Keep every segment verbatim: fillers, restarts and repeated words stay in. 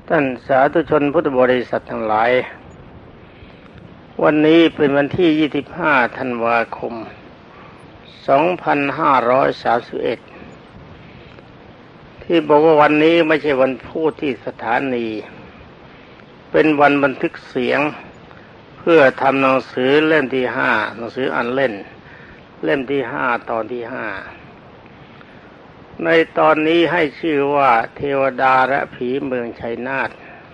ท่านสาธุชนพุทธบริษัททั้งหลายวันนี้เป็นวันที่ยี่สิบห้าธันวาคมสองพันห้าร้อยสามสิบเอ็ดที่บอกว่าวันนี้ไม่ใช่วันพูดที่สถานีเป็นวันบันทึกเสียงเพื่อทำหนังสือเล่มที่ห้าหนังสืออ่านเล่นเล่มที่ห้าตอนที่ห้าในตอนนี้ให้ชื่อว่าเทวดาและผีเมืองชัยนาท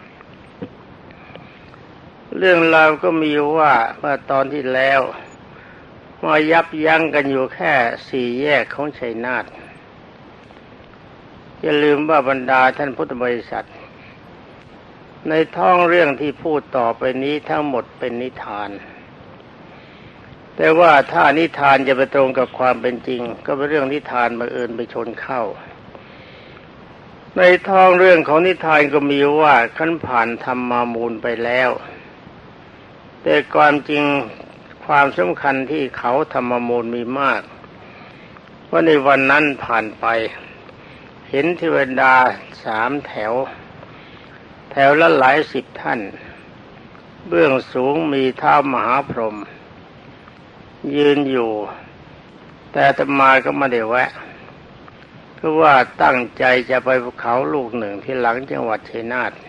เรื่องราวก็มีว่าเมื่อตอนที่แล้วมายับยั้งกันอยู่แค่สี่แยกของชัยนาทอย่าลืมว่าบรรดาท่านพุทธบริษัทในท้องเรื่องที่พูดต่อไปนี้ทั้งหมดเป็นนิทานแต่ว่าถ้านิทานจะไปตรงกับความเป็นจริงก็เป็นเรื่องนิทานบังเอิญไปชนเข้าในท้องเรื่องของนิทานก็มีว่าขั้นผ่านธรรมามูลไปแล้วแต่ความจริงความสำคัญที่เขาธรรมมูลมีมากว่าในวันนั้นผ่านไปเห็นเทวดาสามแถวแถวละหลายสิบท่านเบื้องสูงมีท้าวมหาพรหมยืนอยู่แต่อาตมาก็ไม่ได้แวะก็ว่าตั้งใจจะไปภูเขาลูกหนึ่งที่หลังจังหวัดชัยนาท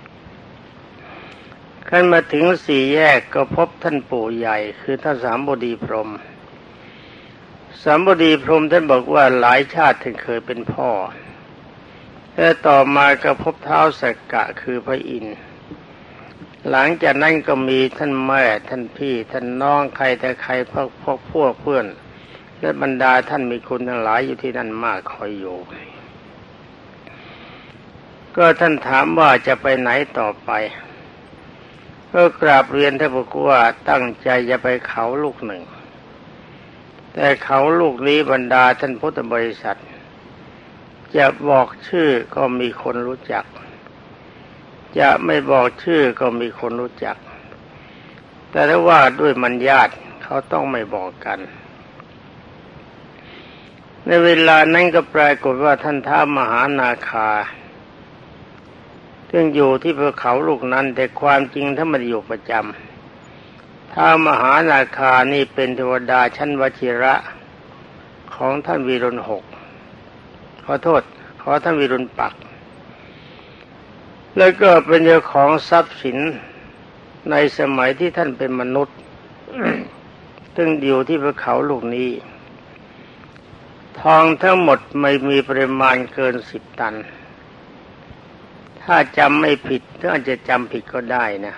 ขั้นมาถึงสี่แยกก็พบท่านปู่ใหญ่คือท่านสามบดีพรหมสามบดีพรหมท่านบอกว่าหลายชาติท่านเคยเป็นพ่อและต่อมาก็พบท้าวสักกะคือพระอินทร์หลังจากนั้นก็มีท่านแม่ท่านพี่ท่านน้องใครแต่ใครพวกพวกพวกเพื่อนและบรรดาท่านมีคุณทั้งหลายอยู่ที่นั่นมากคอยอยู่ก็ท่านถามว่าจะไปไหนต่อไปก็กราบเรียนท่านบอกว่าตั้งใจจะไปเขาลูกหนึ่งแต่เขาลูกนี้บรรดาท่านพุทธบริษัทจะบอกชื่อก็มีคนรู้จักจะไม่บอกชื่อก็มีคนรู้จักแต่ถ้าว่าด้วยมัญญาติเขาต้องไม่บอกกันในเวลานั้นก็ปรากฏว่าท่านท้าวมหานาคาซึ่งอยู่ที่ภูเขาลูกนั้นแต่ความจริงท่านไม่ได้อยู่ประจำท้าวมหานาคานี่เป็นเทวดาชั้นวชิระของท่านวีรุณหกขอโทษขอท่านวีรุณปักแล้วก็เป็นเจ้าของทรัพย์สินในสมัยที่ท่านเป็นมนุษย์ ซึ่งอยู่ที่ภูเขาลูกนี้ทองทั้งหมดไม่มีปริมาณเกินสิบตันถ้าจำไม่ผิดถ้าอาจจะจำผิดก็ได้นะ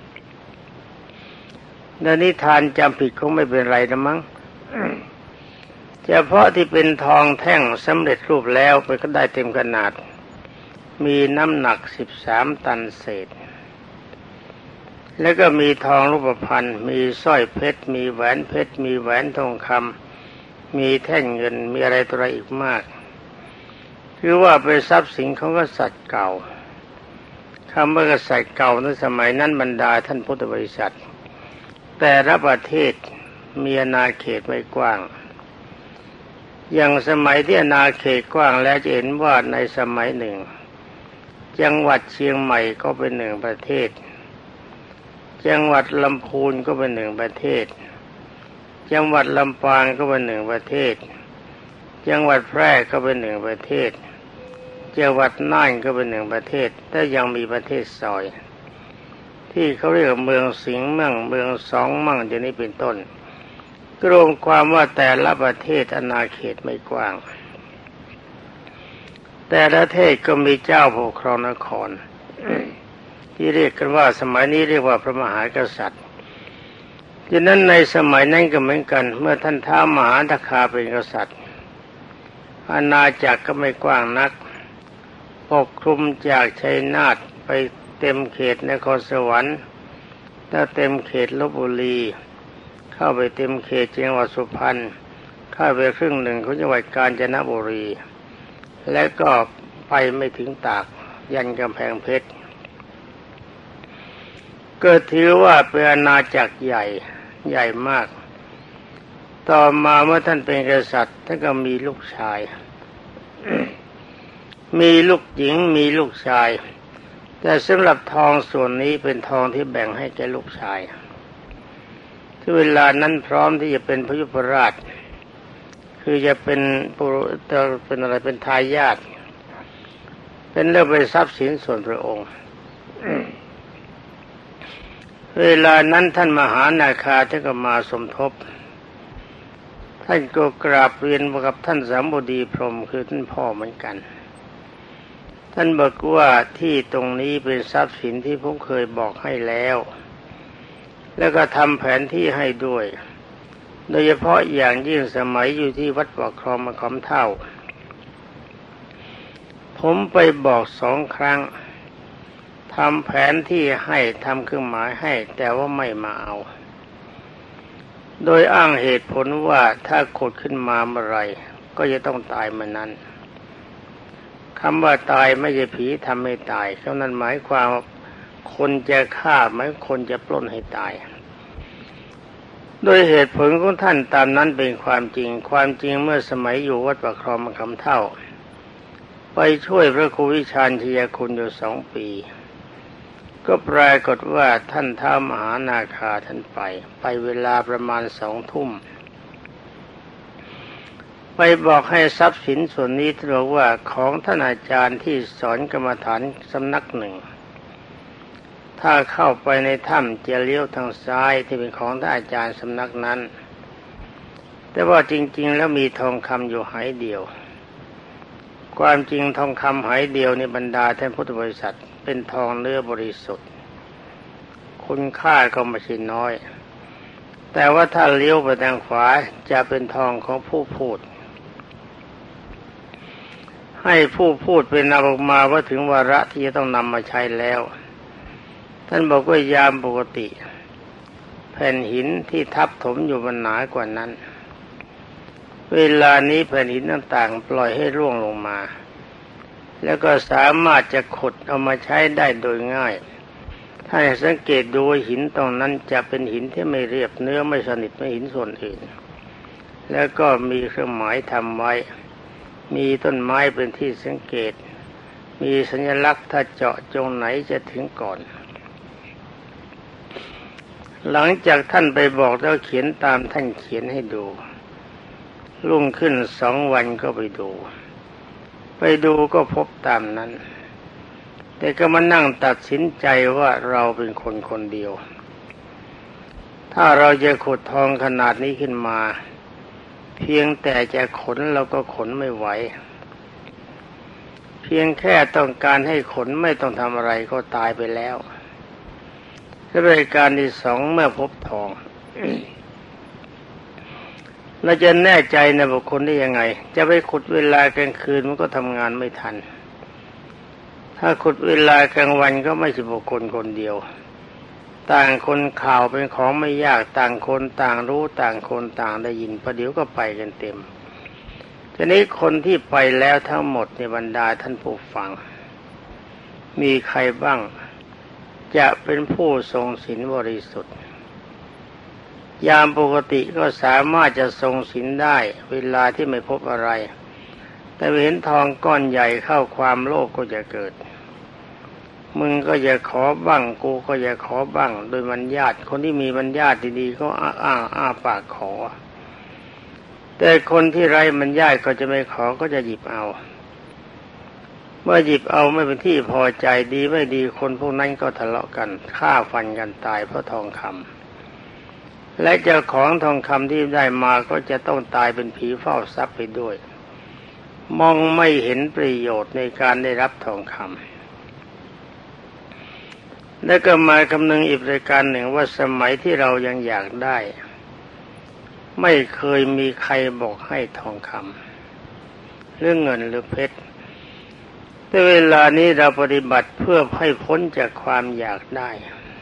ในนิทานจำผิดคงไม่เป็นไรนะมั้ง เฉพาะที่เป็นทองแท่งสำเร็จรูปแล้วไปก็ได้เต็มขนาดมีน้ำหนักสิบสามตันเศษแล้วก็มีทองรูปพรรณมีสร้อยเพชรมีแหวนเพชรมีแหวนทองคำมีแท่งเงินมีอะไรต่ออะไรอีกมากคือว่าเป็นทรัพย์สินของกษัตริย์เก่าคำว่ากษัตริย์เก่าในสมัยนั้นบรรดาท่านพุทธบริษัทแต่ละประเทศมีอาณาเขตไม่กว้างอย่างสมัยที่อาณาเขตกว้างแล้วจะเห็นว่าในสมัยหนึ่งจังหวัดเชียงใหม่ก็เป็นหนึ่งประเทศจังหวัดลำพูนก็เป็นหนึ่งประเทศจังหวัดลำปางก็เป็นหนึ่งประเทศจังหวัดแพร่ก็เป็นหนึ่งประเทศจังหวัดน่านก็เป็นหนึ่งประเทศแต่ยังมีประเทศซอยที่เขาเรียกเมืองสิงห์มั่งเมืองสองมั่งอย่างนี้เป็นต้นรวมความว่าแต่ละประเทศอาณาเขตไม่กว้างแต่ละประเทศก็มีเจ้าปกครองนคร ที่เรียกกันว่าสมัยนี้เรียกว่าพระมหากษัตริย์ดังนั้นในสมัยนั้นก็เหมือนกันเมื่อท่านท้าวมหานาคาเป็นกษัตริย์อาณาจักรก็ไม่กว้างนักปกคลุมจากชัยนาทไปเต็มเขตนครสวรรค์แล้วเต็มเขตลพบุรีเข้าไปเต็มเขตจังหวัดสุพรรณเข้าไปครึ่งหนึ่งของจังหวัดกาญจนบุรีและก็ไปไม่ถึงตากยันกำแพงเพชรก็ถือว่าเป็นอาณาจักรใหญ่ใหญ่มากต่อมาเมื่อท่านเป็นกษัตริย์ท่านก็มีลูกชาย มีลูกหญิงมีลูกชายแต่สำหรับทองส่วนนี้เป็นทองที่แบ่งให้แก่ลูกชายที่เวลานั้นพร้อมที่จะเป็นพระยุพราชคือจะเป็นปุจะเป็นอะไรเป็นทายาทเป็นเรื่องเป็นทรัพย์สินส่วนพระองค์เวลานั้นท่านมหานาคาท่านก็มาสมทบท่านก็กราบเรียนกับท่านสามบดีพรหมคือท่านพ่อเหมือนกันท่านบอกว่าที่ตรงนี้เป็นทรัพย์สินที่ผมเคยบอกให้แล้วแล้วก็ทำแผนที่ให้ด้วยโดยเฉพาะอย่างยิ่งสมัยอยู่ที่วัดปากคลองมะขามเท่าผมไปบอกสองครั้งทำแผนที่ให้ทำเครื่องหมายให้แต่ว่าไม่มาเอาโดยอ้างเหตุผลว่าถ้าขุดขึ้นมาเมื่อไรก็จะต้องตายเมื่อนั้นคำว่าตายไม่ใช่ผีทำให้ตายเพราะนั้นหมายความว่าคนจะฆ่าหมายคนจะปล้นให้ตายโดยเหตุผลของท่านตามนั้นเป็นความจริงความจริงเมื่อสมัยอยู่วัดปากคลองมะขามเท่าไปช่วยพระครูวิชาญชัยคุณอยู่สองปีก็ปรากฏว่าท่านท้าวมหานาคาท่านไปไปเวลาประมาณสองทุ่มไปบอกให้ทรัพย์สินส่วนนี้ท่านบอกว่าของท่านอาจารย์ที่สอนกรรมฐานสำนักหนึ่งถ้าเข้าไปในถ้ำจะเลี้ยวทางซ้ายที่เป็นของท่านอาจารย์สำนักนั้นแต่ว่าจริงๆแล้วมีทองคำอยู่หายเดียวความจริงทองคำหายเดียวในบรรดาท่านพุทธบริษัทเป็นทองเนื้อบริสุทธิ์คุณค่าก็ไม่ใช่น้อยแต่ว่าถ้าเลี้ยวไปทางขวาจะเป็นทองของผู้พูดให้ผู้พูดเป็นนำออกมาว่าถึงวาระที่จะต้องนำมาใช้แล้วท่านบอกว่ายามปกติแผ่นหินที่ทับถมอยู่มันหนากว่านั้นเวลานี้แผ่นหินต่างๆปล่อยให้ร่วงลงมาแล้วก็สามารถจะขุดเอามาใช้ได้โดยง่ายถ้าสังเกตดูหินตรงนั้นจะเป็นหินที่ไม่เรียบเนื้อไม่สนิทไม่หินส่วนอื่นแล้วก็มีเครื่องหมายทำไว้มีต้นไม้เป็นที่สังเกตมีสัญลักษณ์ถ้าเจาะจงไหนจะถึงก่อนหลังจากท่านไปบอกแล้วเขียนตามท่านเขียนให้ดูรุ่งขึ้นสองวันก็ไปดูไปดูก็พบตามนั้นแต่ก็มานั่งตัดสินใจว่าเราเป็นคนคนเดียวถ้าเราจะขุดทองขนาดนี้ขึ้นมาเพียงแต่จะขนเราก็ขนไม่ไหวเพียงแค่ต้องการให้ขนไม่ต้องทำอะไรก็ตายไปแล้วและบริการที่สองเมื่อพบทอง เราจะแน่ใจในบุคคลได้ยังไงจะไปขุดเวลากลางคืนมันก็ทำงานไม่ทันถ้าขุดเวลากลางวันก็ไม่ใช่บุคคลคนเดียวต่างคนข่าวเป็นของไม่ยากต่างคนต่างรู้ต่างคนต่างได้ยินประเดี๋ยวก็ไปกันเต็มทีนี้คนที่ไปแล้วทั้งหมดในบรรดาท่านผู้ฟังมีใครบ้างจะเป็นผู้ทรงศีลบริสุทธิ์ยามปกติก็สามารถจะทรงศีลได้เวลาที่ไม่พบอะไรแต่เห็นทองก้อนใหญ่เข้าความโลภก็จะเกิดมึงก็อย่าขอบ้างกูก็อย่าขอบ้างโดยมันญาติคนที่มีมันญาติดีๆก็อ้างอ้าปากขอแต่คนที่ไร้มันญาติก็จะไม่ขอก็จะหยิบเอาเมื่อหยิบเอาไม่เป็นที่พอใจดีไม่ดีคนพวกนั้นก็ทะเลาะกันฆ่าฟันกันตายเพราะทองคำและเจ้าของทองคำที่ได้มาก็จะต้องตายเป็นผีเฝ้าทรัพย์ไปด้วยมองไม่เห็นประโยชน์ในการได้รับทองคำแล้วก็มาคำนึงอีกรายการหนึ่งว่าสมัยที่เรายังอยากได้ไม่เคยมีใครบอกให้ทองคำเรื่องเงินหรือเพชรแต่เวลานี้เราปฏิบัติเพื่อให้พ้นจากความอยากได้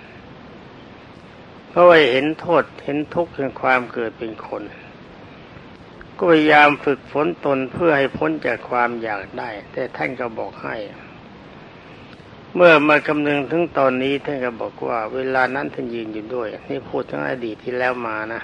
เพราะว่าเห็นโทษเห็นทุกข์แห่งความเกิดเป็นคนก็พยายามฝึกฝนตนเพื่อให้พ้นจากความอยากได้แต่ท่านก็บอกให้เมื่อมากำนึงถึงตอนนี้ท่านก็บอกว่าเวลานั้นท่านยืนอยู่ด้วยนี่พูดถึงอดีตที่แล้วมานะ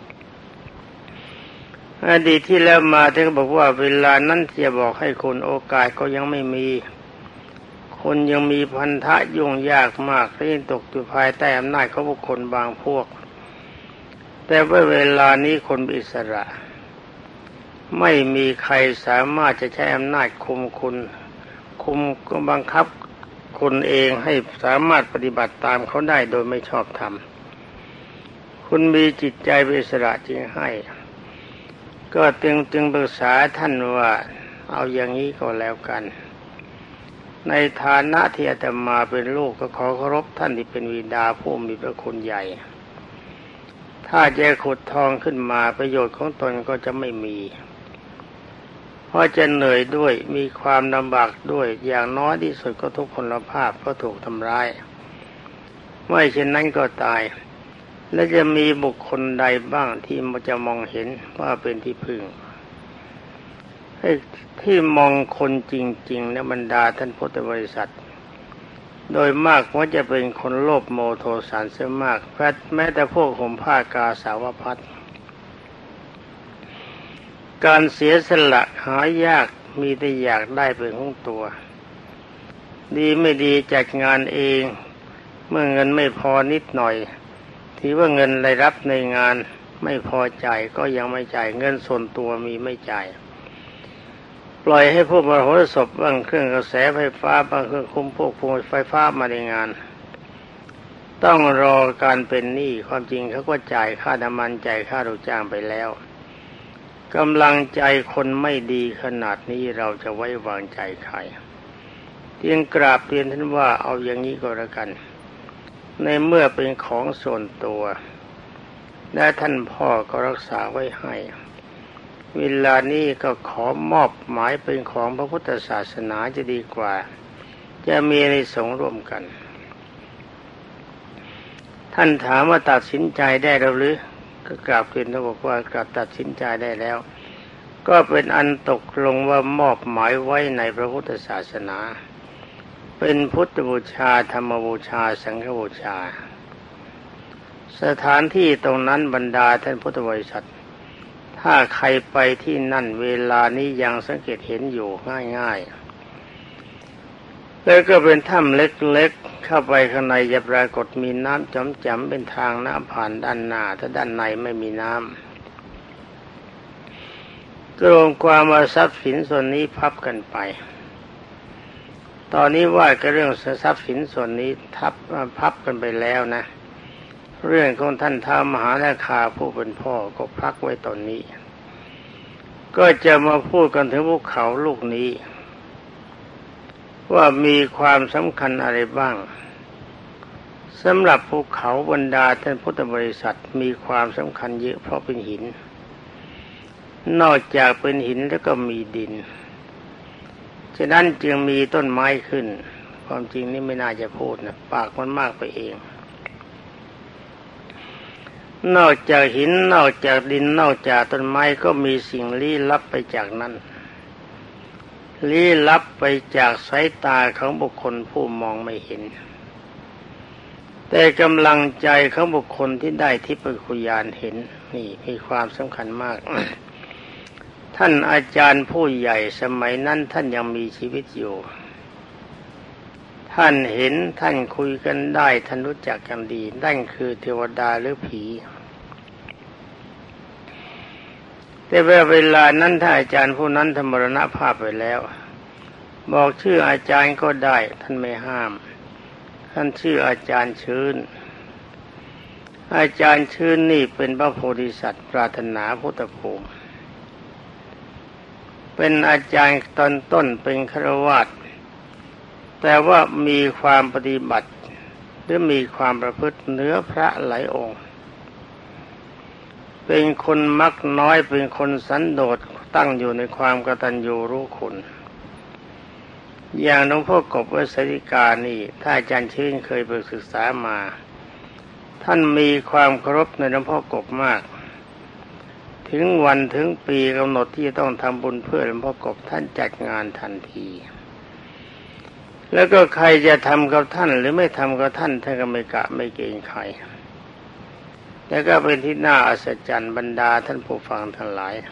อดีตที่แล้วมาท่านก็บอกว่าเวลานั้นจะบอกให้คนโอกาสก็ยังไม่มีคคนยังมีพันธะยุ่งยากมากที่ตกอยู่ภายใต้อำนาจของบุคคลบางพวกแต่ว่าเวลานี้คนอิสระไม่มีใครสามารถจะใช้อำนาจคุมคุณคุมบังคับคุณเองให้สามารถปฏิบัติตามเขาได้โดยไม่ชอบธรรมคุณมีจิตใจเป็นอิสระจึงให้ก็จึงจึงปรึกษาท่านว่าเอาอย่างนี้ก็แล้วกันในฐานะที่อาตมาเป็นลูกก็ขอเคารพท่านที่เป็นบิดาผู้มีพระคุณใหญ่ถ้าจะขุดทองขึ้นมาประโยชน์ของตนก็จะไม่มีเพราะจะเหนื่อยด้วยมีความลำบากด้วยอย่างน้อยที่สุดก็ทุกพลภาพเพราะถูกทำร้ายไม่เช่นนั้นก็ตายและจะมีบุคคลใดบ้างที่มันจะมองเห็นว่าเป็นที่พึ่งที่มองคนจริงๆในบรรดาท่านพุทธบริษัทโดยมากว่าจะเป็นคนโลภโมโทสันเสียมากแม้แต่พวกห่มผ้ากาสาวพัสต์การเสียสละหายากมีแต่อยากได้เป็นของตัวดีไม่ดีจัดงานเองเมื่อเงินไม่พอนิดหน่อยถือว่าเงินรายรับในงานไม่พอจ่ายก็ยังไม่จ่ายเงินส่วนตัวมีไม่จ่ายปล่อยให้พวกมโหสถบ้างเครื่องกระแสไฟฟ้าบ้างเครื่องคุมพวกพวงไฟฟ้ามาในงานต้องรอการเป็นหนี้ความจริงเขาก็จ่ายค่าน้ำมันจ่ายค่าลูกจ้างไปแล้วกำลังใจคนไม่ดีขนาดนี้เราจะไว้วางใจใครจึงกราบเรียนท่านว่าเอาอย่างนี้ก็แล้วกันในเมื่อเป็นของส่วนตัวและท่านพ่อก็รักษาไว้ให้เวลานี้ก็ขอมอบหมายเป็นของพระพุทธศาสนาจะดีกว่าจะมีในสงฆ์ร่วมกันท่านถามว่าตัดสินใจได้แล้วหรือก็กราบเรียนท่านบอกว่ากราบตัดสินใจได้แล้วก็เป็นอันตกลงว่ามอบหมายไว้ในพระพุทธศาสนาเป็นพุทธบูชาธรรมบูชาสังฆบูชาสถานที่ตรงนั้นบรรดาท่านพุทธบริษัทถ้าใครไปที่นั่นเวลานี้ยังสังเกตเห็นอยู่ง่ายๆแล้วก็เป็นถ้ำเล็กๆเข้าไปข้างในจะปรากฏมีน้ำจ๋ำๆเป็นทางน้ำผ่านด้านหน้าถ้าด้านในไม่มีน้ำรวมความว่าทรัพย์สินส่วนนี้พับกันไปตอนนี้ว่าก็เรื่องทรัพย์สินส่วนนี้ทับพับกันไปแล้วนะเรื่องของท่านท้าวมหานาคาผู้เป็นพ่อก็พักไว้ตอนนี้ก็จะมาพูดกันถึงภูเขาลูกนี้ว่ามีความสำคัญอะไรบ้างสำหรับภูเขาบรรดาท่านพุทธบริษัทมีความสำคัญเยอะเพราะเป็นหินนอกจากเป็นหินแล้วก็มีดินฉะนั้นจึงมีต้นไม้ขึ้นความจริงนี่ไม่น่าจะพูดนะปากมันมากไปเองนอกจากหินนอกจากดินนอกจากต้นไม้ก็มีสิ่งลี้ลับไปจากนั้นลี้ลับไปจากสายตาของบุคคลผู้มองไม่เห็นแต่กำลังใจของบุคคลที่ได้ทิพยญาณเห็นนี่มีความสำคัญมาก ท่านอาจารย์ผู้ใหญ่สมัยนั้นท่านยังมีชีวิตอยู่ท่านเห็นท่านคุยกันได้ท่านรู้จักกันดีนั่นคือเทวดาหรือผีแต่เวลานั้นถ้าอาจารย์ผู้นั้นท่านมรณภาพไปแล้วบอกชื่ออาจารย์ก็ได้ท่านไม่ห้ามท่านชื่ออาจารย์ชื้นอาจารย์ชื้นนี่เป็นพระโพธิสัตว์ปรารถนาพุทธภูมิเป็นอาจารย์ตอนต้นเป็นฆราวาสแต่ว่ามีความปฏิบัติหรือมีความประพฤติเหนือพระหลายองค์เป็นคนมักน้อยเป็นคนสันโดษตั้งอยู่ในความกตัญญูรู้คุณอย่างหลวงพ่อกบวัสริกานี่ถ้าอาจารย์ชื่นเคยไปศึกษามาท่านมีความเคารพในหลวงพ่อกบมากถึงวันถึงปีกำหนดที่จะต้องทำบุญเพื่อหลวงพ่อกบท่านจัดงานทันทีแล้วก็ใครจะทำกับท่านหรือไม่ทำกับท่านท่านก็ไม่กะไม่เกรงใครแล้วก็เป็นที่น่าอัศจรรย์บรรดาท่านผู้ฟังทั้งหลาย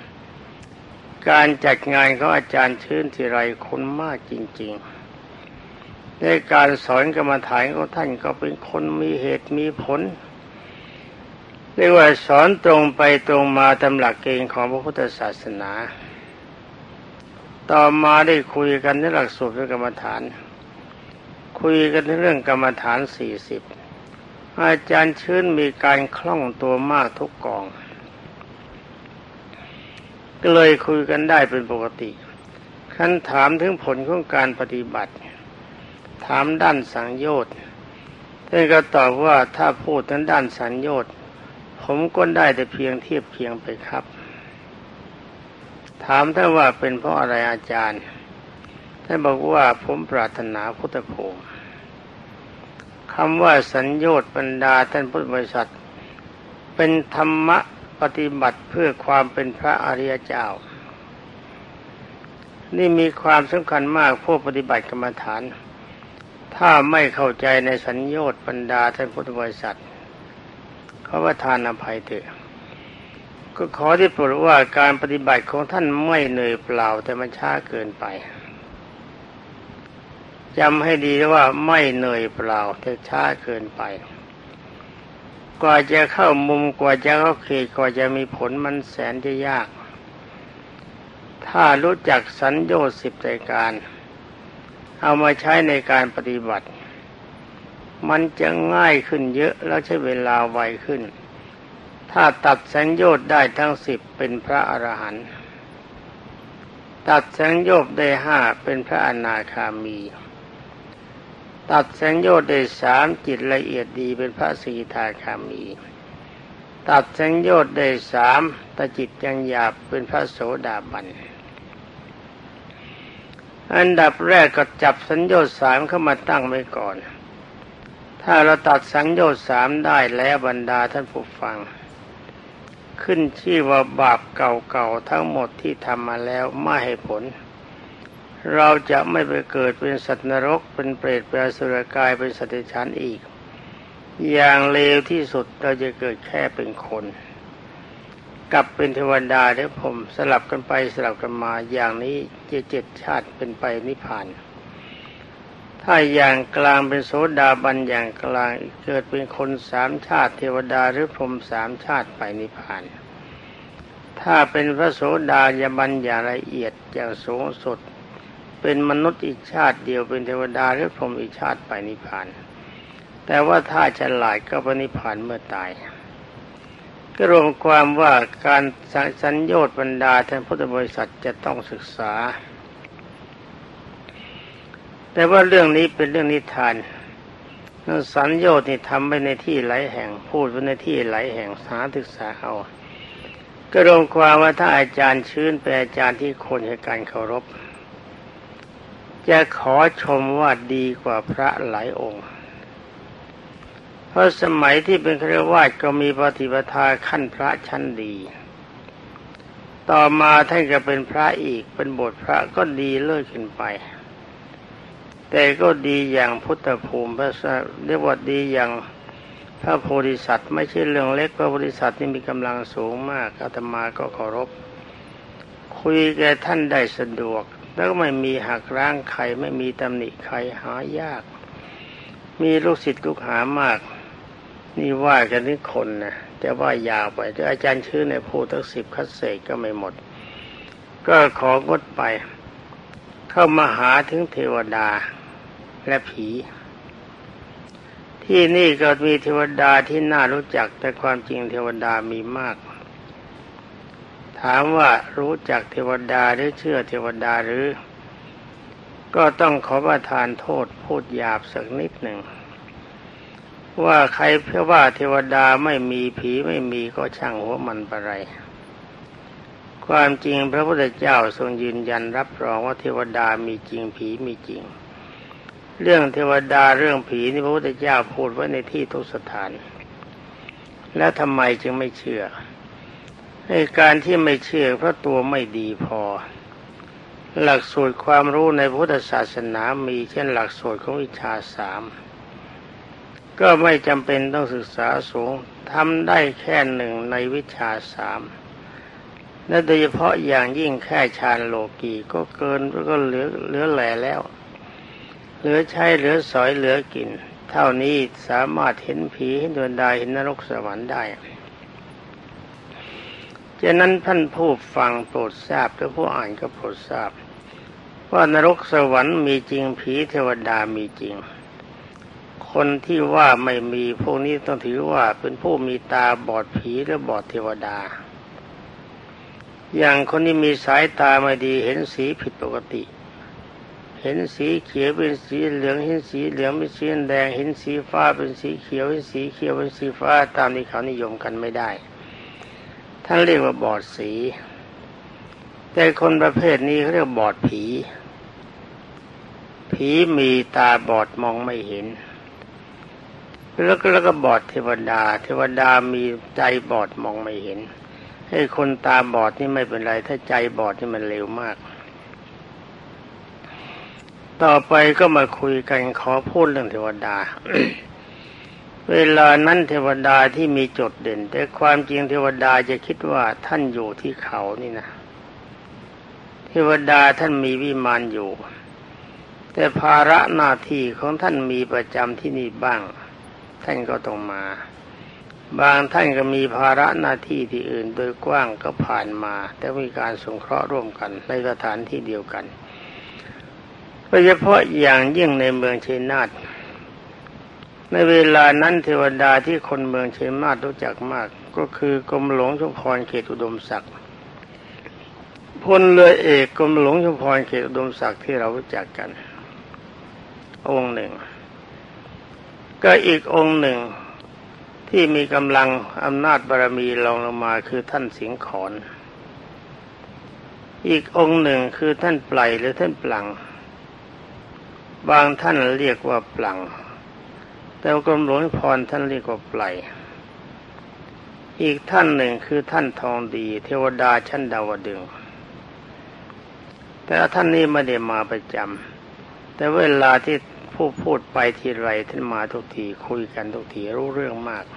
การจัดงานของอาจารย์ชื่นทีไรคนมากจริงๆในการสอนกรรมฐานของท่านก็เป็นคนมีเหตุมีผลเรียกว่าสอนตรงไปตรงมาตามหลักเกณฑ์ของพระพุทธศาสนาต่อมาได้คุยกันในหลักสูตรกรรมฐานคุยกันในเรื่องกรรมฐานสี่สิบอาจารย์ชื้นมีการคล่องตัวมากทุกกองก็เลยคุยกันได้เป็นปกติขั้นถามถึงผลของการปฏิบัติถามด้านสังโยชน์ท่านก็ตอบว่าถ้าพูดถึงด้านสังโยชน์ผมก็ได้แต่เพียงเทียบเคียงไปครับถามท่านว่าเป็นเพราะอะไรอาจารย์ท่านบอกว่าผมปรารถนาพุทธภูมิคำว่าสัญโยชน์บรรดาท่านพุทธบริษัทเป็นธรรมะปฏิบัติเพื่อความเป็นพระอริยเจ้านี่มีความสำคัญมากผู้ปฏิบัติกรรมฐานถ้าไม่เข้าใจในสัญโยชน์บรรดาท่านพุทธบริษัทขอประทานอภัยเถอะก็ขอที่โปรดว่าการปฏิบัติของท่านไม่เหนื่อยเปล่าแต่มันช้าเกินไปจำให้ดีว่าไม่เหนื่อยเปล่าแต่ช้าเกินไปกว่าจะเข้ามุมกว่าจะเข้าเขตกว่าจะมีผลมันแสนจะยากถ้ารู้จักสัญโยชน์สิบรายการเอามาใช้ในการปฏิบัติมันจะง่ายขึ้นเยอะแล้วใช้เวลาไวขึ้นถ้าตัดสัญโยชน์ได้ทั้งสิบเป็นพระอรหันต์ตัดสัญโยชน์ได้ห้าเป็นพระอนาคามีตัดสัญโยชน์ได้สามจิตละเอียดดีเป็นพระสกิทาคามีตัดสัญโยชน์ได้สามแต่จิตยังหยาบเป็นพระโสดาบันอันดับแรกก็จับสัญโยชน์สามเข้ามาตั้งไว้ก่อนถ้าเราตัดสัญโยชน์สามได้แล้วบรรดาท่านผู้ฟังขึ้นชื่อว่าบาปเก่าๆทั้งหมดที่ทำมาแล้วไม่ให้ผลเราจะไม่ไปเกิดเป็นสัตว์นรกเป็นเปรตเป็นอสุรกายเป็นสัตว์เดรัจฉานอีกอย่างเลวที่สุดเราจะเกิดแค่เป็นคนกลับเป็นเทวดาหรือพรหมสลับกันไปสลับกันมาอย่างนี้จะเจ็ดชาติเป็นไปนิพพานถ้าอย่างกลางเป็นโสดาบันอย่างกลางเกิดเป็นคนสามชาติเทวดาหรือพรหมสามชาติไปนิพพานถ้าเป็นพระโสดาบันอย่างละเอียดอย่างสูงสุดเป็นมนุษย์อีกชาติเดียวเป็นเทวดาหรือพรหมอีกชาติไปนิพพานแต่ว่าถ้าฉลาดก็ไปนิพพานเมื่อตายก็รวมความว่าการสัญโยชน์บรรดาท่านพุทธบริษัทจะต้องศึกษาแต่ว่าเรื่องนี้เป็นเรื่องนิทานสัญโยชน์นี่ทำไปในที่หลายแห่งพูดไปในที่หลายแห่งหาศึกษาเอาก็รวมความว่าถ้าอาจารย์ชื้นเป็นอาจารย์ที่คนให้การเคารพจะขอชมว่าดีกว่าพระหลายองค์เพราะสมัยที่เป็นฆราวาสก็มีปฏิปทาขั้นพระชั้นดีต่อมาท่านก็เป็นพระอีกเป็นบทพระก็ดีเลิศขึ้นไปแต่ก็ดีอย่างพุทธภูมิพระเรียกว่าดีอย่างพระโพธิสัตว์ไม่ใช่เรื่องเล็กพระโพธิสัตว์นี่มีกำลังสูงมากอาตมาก็เคารพคุยแก่ท่านได้สะดวกแล้วก็ไม่มีหักล้างใครไม่มีตำหนิใครหายากมีลูกศิษย์ลูกหามากนี่ว่ากันที่คนนะแต่ว่ายาวไปถ้าอาจารย์ชื่อในพูดทั้งสิบคัดเศษก็ไม่หมดก็ของดไปเข้ามาหาถึงเทวดาและผีที่นี่ก็มีเทวดาที่น่ารู้จักแต่ความจริงเทวดามีมากถามว่ารู้จักเทวดาหรือเชื่อเทวดาหรือก็ต้องขอประทานโทษพูดหยาบสักนิดหนึ่งว่าใครเพื่อว่าเทวดาไม่มีผีไม่มีก็ช่างหัวมันปะไรความจริงพระพุทธเจ้าทรงยืนยันรับรองว่าเทวดามีจริงผีมีจริงเรื่องเทวดาเรื่องผีนี่พระพุทธเจ้าพูดไว้ในที่ทุกสถานแล้วทำไมจึงไม่เชื่อในการที่ไม่เชื่อเพราะตัวไม่ดีพอหลักสูตรความรู้ในพุทธศาสนามีเช่นหลักสูตรของวิชาสามก็ไม่จำเป็นต้องศึกษาสูงทำได้แค่หนึ่งในวิชาสามและโดยเฉพาะอย่างยิ่งแค่ฌานโลกีก็เกินก็เหลือเหลือแหล่แล้วเหลือใช้เหลือสอยเหลือกินเท่านี้สามารถเห็นผีเห็นดวงดาวเห็นนรกสวรรค์ได้ฉะนั้นท่านผู้ฟังโปรดทราบและผู้อ่านก็โปรดทราบว่านรกสวรรค์มีจริงผีเทวดามีจริงคนที่ว่าไม่มีพวกนี้ต้องถือว่าเป็นผู้มีตาบอดผีหรือบอดเทวดาอย่างคนที่มีสายตาไม่ดีเห็นสีผิดปกติเห็นสีเขียวเป็นสีเหลืองเห็นสีเหลืองเป็นสีแดงเห็นสีฟ้าเป็นสีเขียวเห็นสีเขียวเป็นสีฟ้าตามที่เขานิยมกันไม่ได้ท่านเรียกว่าบอดสีแต่คนประเภทนี้เขาเรียกบอดผีผีมีตาบอดมองไม่เห็นแล้วก็แล้วก็บอดเทวดาเทวดามีใจบอดมองไม่เห็นให้คนตาบอดนี่ไม่เป็นไรถ้าใจบอดนี่มันเร็วมากต่อไปก็มาคุยกันขอพูดเรื่องเทวดา เวลานั้นเทวดาที่มีจุดเด่นแต่ความจริงเทวดาจะคิดว่าท่านอยู่ที่เขานี่นะเทวดาท่านมีวิมานอยู่แต่ภาระหน้าที่ของท่านมีประจำที่นี่บ้างท่านก็ต้องมาบางท่านก็มีภาระหน้าที่ที่อื่นโดยกว้างก็ผ่านมาแต่มีการสงเคราะห์ร่วมกันในสถานที่เดียวกันโดยเฉพาะอย่างยิ่งในเมืองชัยนาทในเวลานั้นเทวดาที่คนเมืองชัยนาทรู้จักมากก็คือกรมหลวงชุมพรเขตอุดมศักดิ์พลเรือเอกกรมหลวงชุมพรเขตอุดมศักดิ์ที่เรารู้จักกันองค์หนึ่งก็อีกองค์หนึ่งที่มีกำลังอำนาจบารมีรองลงมาคือท่านสิงห์ขอนอีกองค์หนึ่งคือท่านไพรหรือท่านปลังบางท่านเรียกว่าปลังแต่กรมหลวงพรท่านเรียกว่าไพรอีกท่านหนึ่งคือท่านทองดีเทวดาชั้นดาวดึงส์แต่ท่านนี้ไม่ได้มาประจำแต่เวลาที่ผู้พูดไปทีไรท่านมาทุกทีคุยกันทุกทีรู้เรื่องมาก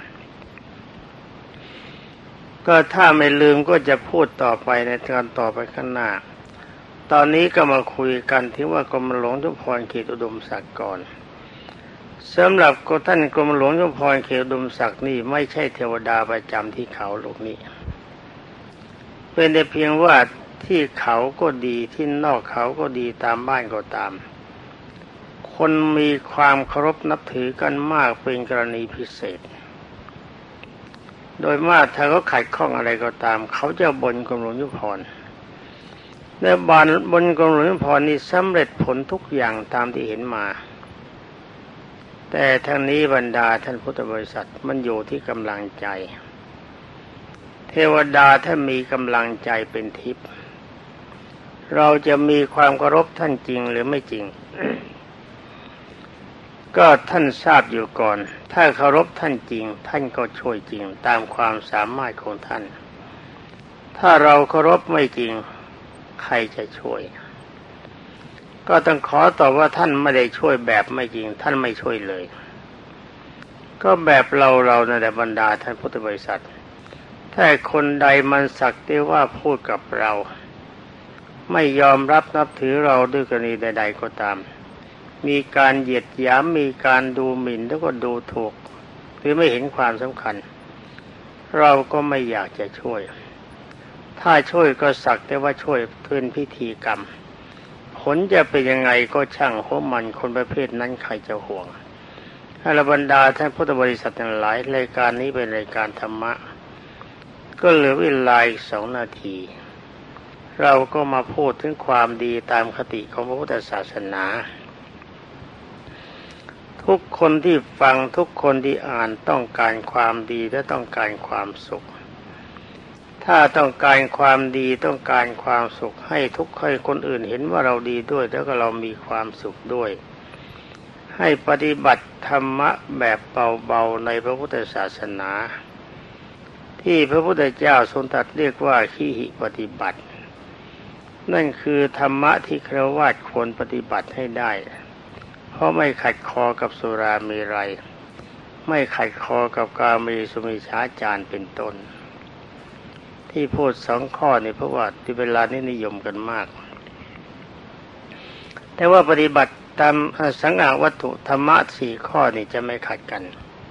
ก็ถ้าไม่ลืมก็จะพูดต่อไปในตอนต่อไปข้างหน้าตอนนี้ก็มาคุยกันที่ว่ากรมหลวงชุมพรเขตอุดมศักดิ์ก่อนสำหรับก็ท่านกรมหลวงชุมพรเขตอุดมศักดิ์นี่ไม่ใช่เทวดาประจำที่เขาลูกนี้เป็นแต่เพียงว่าที่เขาก็ดีที่นอกเขาก็ดีตามบ้านก็ตามคนมีความเคารพนับถือกันมากเป็นกรณีพิเศษโดยมากถ้าเขาขัดข้องอะไรก็ตามเขาจะบนกรมหลวงชุมพรและบานบนกรมหลวงชุมพรนี่สำเร็จผลทุกอย่างตามที่เห็นมาแต่ทางนี้บรรดาท่านพุทธบริษัทมันอยู่ที่กำลังใจเทวดาถ้ามีกำลังใจเป็นทิพย์เราจะมีความเคารพท่านจริงหรือไม่จริง ก็ท่านทราบอยู่ก่อนถ้าเคารพท่านจริงท่านก็ช่วยจริงตามความสามารถของท่านถ้าเราเคารพไม่จริงใครจะช่วยก็ต้องขอตอบว่าท่านไม่ได้ช่วยแบบไม่จริงท่านไม่ช่วยเลยก็แบบเราเราในบรรดาท่านพุทธบริษัทถ้าคนใดมันสักแต่ว่าพูดกับเราไม่ยอมรับนับถือเราด้วยกรณีใดๆก็ตามมีการเหยียดหยามมีการดูหมิ่นแล้วก็ดูถูกหรือไม่เห็นความสำคัญเราก็ไม่อยากจะช่วยถ้าช่วยก็สักแต่ว่าช่วยพื้นพิธีกรรมผลจะเป็นยังไงก็ช่างหัวมันคนประเภทนั้นใครจะห่วงให้บรรดาท่านพุทธบริษัททั้งหลายรายการนี้เป็นรายการธรรมะก็เหลือเวลาอีกสองนาทีเราก็มาพูดถึงความดีตามคติของพระพุทธศาสนาทุกคนที่ฟังทุกคนที่อ่านต้องการความดีและต้องการความสุขถ้าต้องการความดีต้องการความสุขให้ทุกคนอื่นเห็นว่าเราดีด้วยแล้วก็เรามีความสุขด้วยให้ปฏิบัติธรรมะแบบเบาๆในพระพุทธศาสนาที่พระพุทธเจ้าทรงตรัสเรียกว่าขีหิปฏิบัตินั่นคือธรรมะที่ฆราวาสควรปฏิบัติให้ได้เพราะไม่ขัดคอกับสุราเมรัยไม่ขัดคอกับกาเมสุมิจฉาจารเป็นต้นที่พูดสองข้อนี่เพราะว่าที่เวลานี้นิยมกันมากแต่ว่าปฏิบัติตามสังฆวัตถุธรรมะสี่ข้อนี่จะไม่ขัดกัน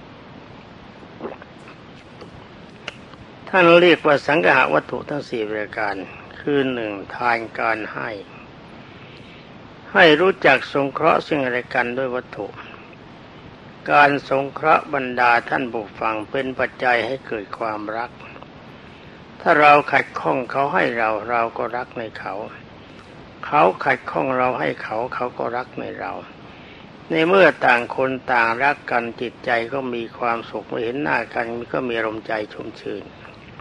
ท่านเรียกว่าสังฆวัตถุทั้งสี่ประการคือหนึ่งทานการให้ให้รู้จักสงเคราะห์ซึ่งอะไรกันด้วยวัตถุการสงเคราะห์บรรดาท่านผู้ฟังเป็นปัจจัยให้เกิดความรักถ้าเราขัดข้องเขาให้เราเราก็รักในเขาเขาขัดข้องเราให้เขาเขาก็รักในเราในเมื่อต่างคนต่างรักกันจิตใจก็มีความสุขเมื่อเห็นหน้ากันก็มีอารมณ์ใจชุ่มชื่น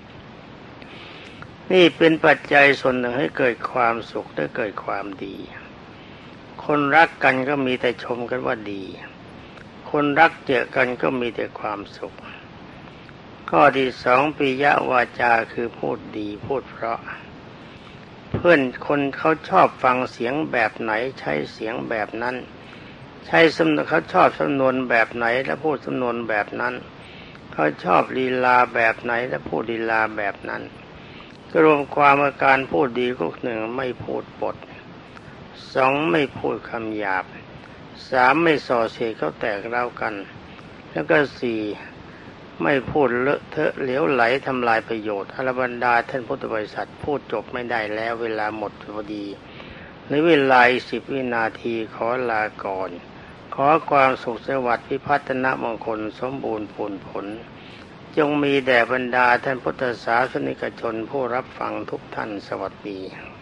นี่เป็นปัจจัยส่วนหนึ่งให้เกิดความสุขและเกิดความดีคนรักกันก็มีแต่ชมกันว่าดีคนรักเจอกันก็มีแต่ความสุขข้อที่สองปิยวาจาคือพูดดีพูดเพราะเพื่อนคนเขาชอบฟังเสียงแบบไหนใช้เสียงแบบนั้นใช้สำนวนเขาชอบสำนวนแบบไหนและพูดสำนวนแบบนั้นเขาชอบลีลาแบบไหนและพูดลีลาแบบนั้นรวมความว่าการพูดดีก็หนึ่งไม่พูดปดสองไม่พูดคำหยาบสามไม่ส่อเสียดเขาแตกเล่ากันแล้วก็สี่ไม่พูดเลอะเทอะเหลวไหลทำลายประโยชน์อรบรรดาท่านพุทธบริษัทพูดจบไม่ได้แล้วเวลาหมดพอดีในเวลาสิบวินาทีขอลาก่อนขอความสุขสวัสดิ์พิพัฒนมงคลสมบูรณ์ผลผลจงมีแด่บรรดาท่านพุทธศาสนิกชนผู้รับฟังทุกท่านสวัสดี